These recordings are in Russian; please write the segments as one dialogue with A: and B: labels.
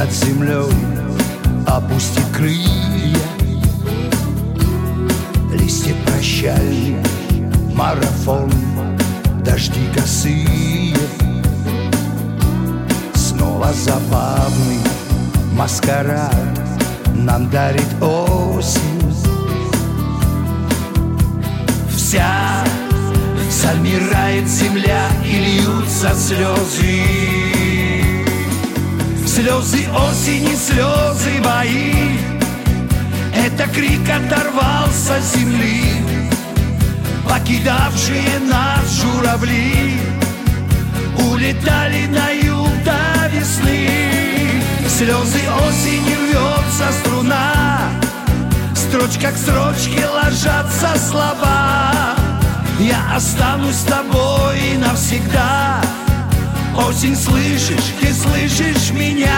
A: над землей опустит крылья. Листья прощальный марафон, дожди косые. Снова забавный маскарад нам дарит осень. Вся замирает земля и льются слезы. Слезы осени, слезы мои. Это крик оторвался с земли, покидавшие нас журавли улетали на юг до весны. Слезы осени рвется струна, строчка к строчке ложатся слова. Я останусь с тобой навсегда. Осень, слышишь, ты слышишь меня?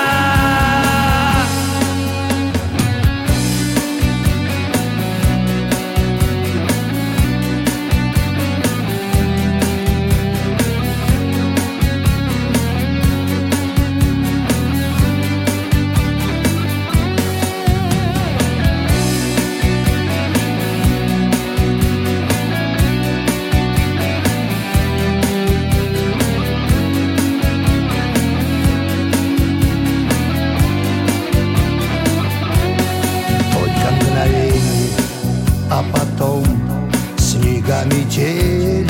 A: А потом снега метели.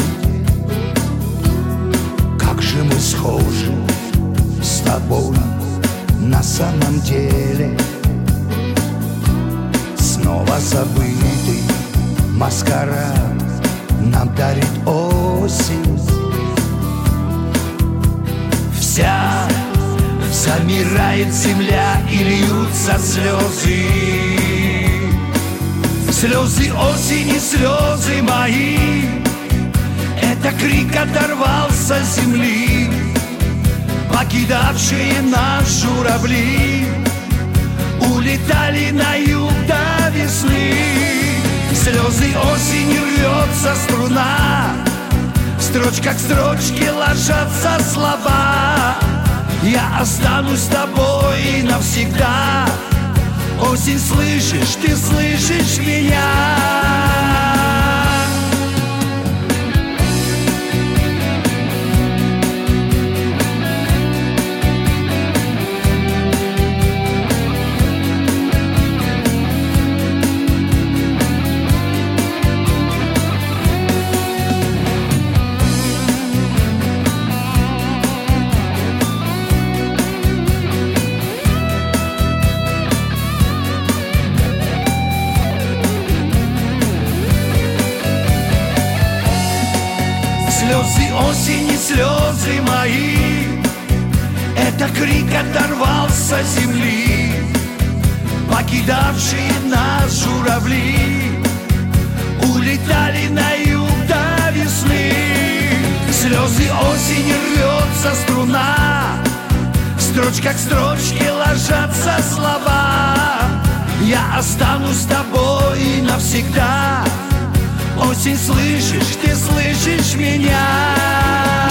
A: Как же мы схожи с тобой на самом деле. Снова забытый маскарад нам дарит осень. Вся замирает земля и льются слезы. Слезы осени, слезы мои. Это крик оторвался с земли, покидавшие нас журавли улетали на юг до весны. Слезы осени рвется струна, строчка к строчке ложатся слова. Я останусь с тобой навсегда. Осень, слышишь, ты слышишь меня? Слезы осени, слезы мои. Это крик оторвался с земли, покидавшие нас журавли улетали на юг до весны. Слезы осени рвется струна, строчка к строчке ложатся слова. Я останусь с тобой навсегда. Осень, слышишь, ты слышишь меня?